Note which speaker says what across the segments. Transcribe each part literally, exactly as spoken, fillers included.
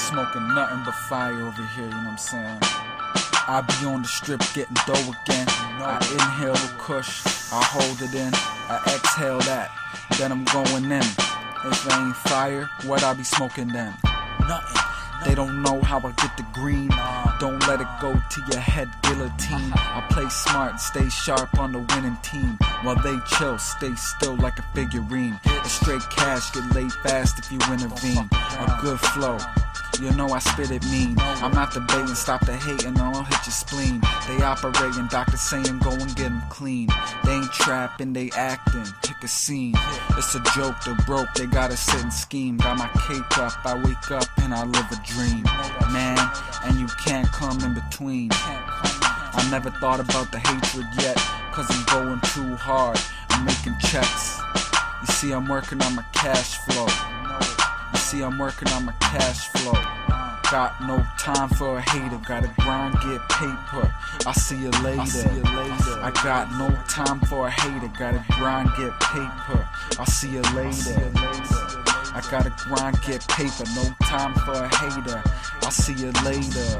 Speaker 1: smoking nothing but fire over here, you know what I'm saying? I be on the strip getting dough again. I inhale the kush, I hold it in, I exhale that, then I'm going in. If it ain't fire, what I be smoking then? Nothing. They don't know how I get the green. Don't let it go to your head guillotine. I play smart, stay sharp on the winning team, while they chill, stay still like a figurine. A straight cash, get laid fast if you intervene. A good flow, you know I spit it mean. I'm not debating, stop the hating, or I'll hit your spleen. They operating, doctor saying go and get them clean. They ain't trapping, they acting, pick a scene. It's a joke, they're broke, they gotta sit and scheme. Got my cake up, I wake up and I live a dream. Man, and you can't come in between. I never thought about the hatred yet, cause I'm going too hard, I'm making checks. You see I'm working on my cash flow. You see I'm working on my cash flow. Got no time for a hater, gotta grind, get paper. I'll see you later. I got no time for a hater, gotta grind, get paper. I'll see you later. I gotta grind, get paper, no time for a hater. I'll see you later.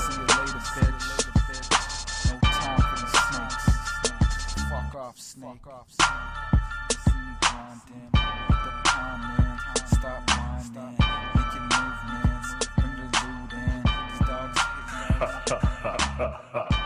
Speaker 1: No time for these snakes. Fuck off, snake. See me grinding, get the time in, stop minding, make your movements, bring the loot in. These dogs hit me.